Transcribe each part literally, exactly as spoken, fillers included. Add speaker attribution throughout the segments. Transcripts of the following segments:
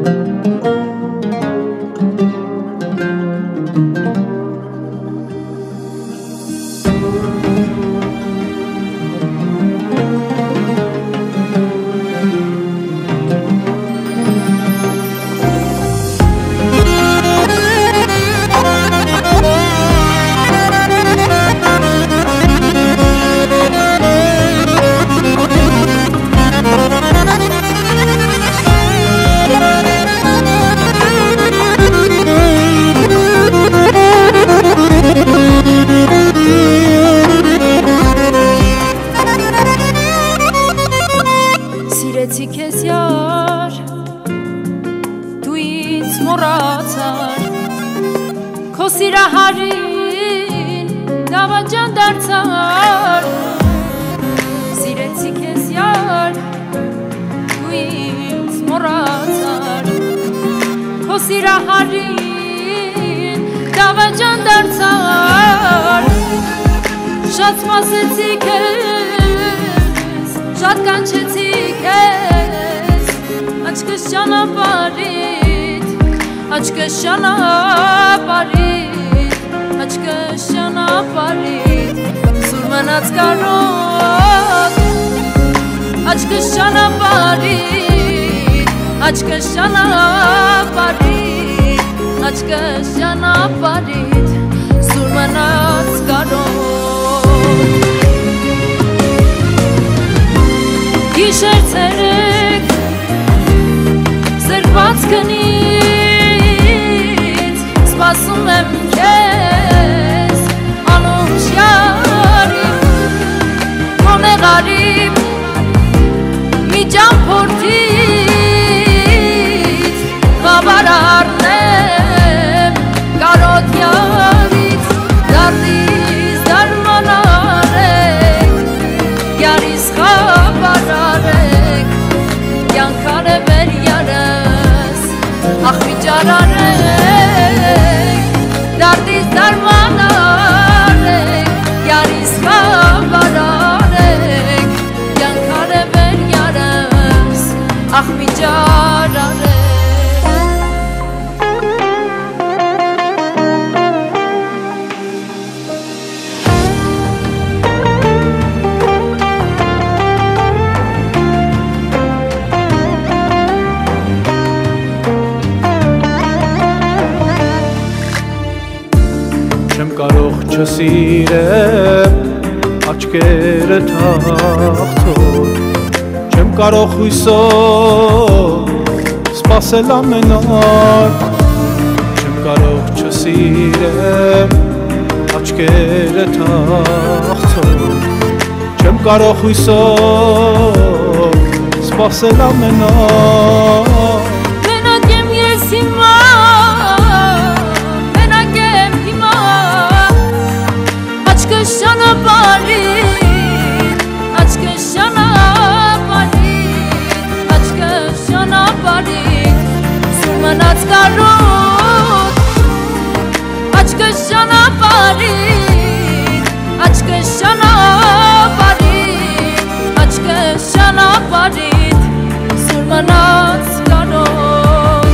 Speaker 1: Սիրեցի քեզ յար, դու ինձ մոռացար, քո սիրահարին դավաճան դարձար։ Սիրեցի քեզ յար, դու ինձ մոռացար, քո սիրահարին դավաճան դարձար։ Շատ սպասեցի քեզ, շատ կանչեցի քեզ, աչքս ճանապարհիդ, աչքս ճանապարհիդ, աչքս ճանապարհիդ, սուր մնաց կարոտ, աչքս ճանապարհիդ, աչքս ճանապարհիդ, աչքս ճանապարհիդ, սուր մնաց կարոտ։ Գիշեր ցերեկ զրկված քնից սպասում եմ քեզ անուշ յարիմ գոնե գարիմ մի ճամփորդից խաբար առնեմ կարոտ յարից դարձից դարմանարեք յարից խաբար Կյանքանը մեր յարս, ախ վիճար արեք, դարդից դարման արեք, յարիս խաբար արեք, կյանքանը մեր յարս, ախ վիճար արեք։
Speaker 2: Չեմ կարող չսիրեմ աչքերը թախծոր Չեմ կարող հույսով սպասել ամենար Չեմ կարող չսիրեմ աչքերը թախծոր Չեմ կարող հույսով սպասել ամենար
Speaker 1: Մենակ եմ ես հիմա Ճանապարհիդ, աչքս ճանապարհիդ, աչքս ճանապարհիդ, սուր մնաց կարոտ, աչքս ճանապարհիդ, աչքս ճանապարհիդ, աչքս ճանապարհիդ, սուր մնաց կարոտ։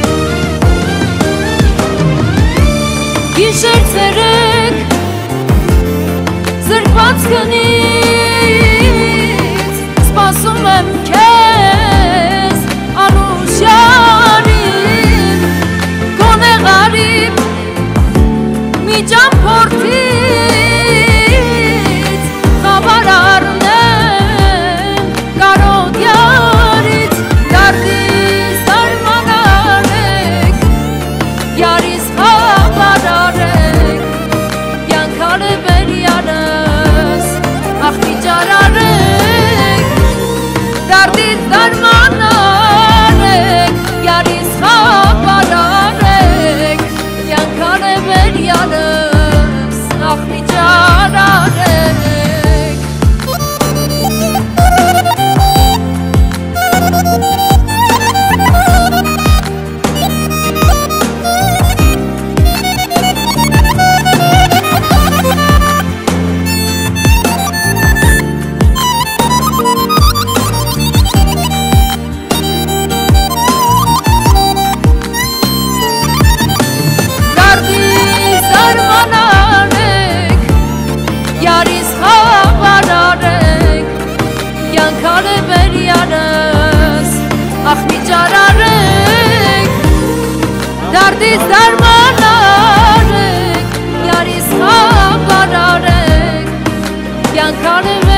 Speaker 1: Գիշեր ցերեկ Զրկված քնից սպասում եմ քեզ անուշ յարիմ գոնե գարիմ մի ճամփորդից խաբար առնեմ կարոտ յարից դարձից դարմանարեք յարից խաբար արեք կյանքանը մեր յարս ախ վիճար արեք դարձից դարման արեք յարից խաբար արեք կյանքանը մեր յարս ախ վիճար արեք Դարդից դարման արեք, յարիս խաբար արեք, կյանք անեմ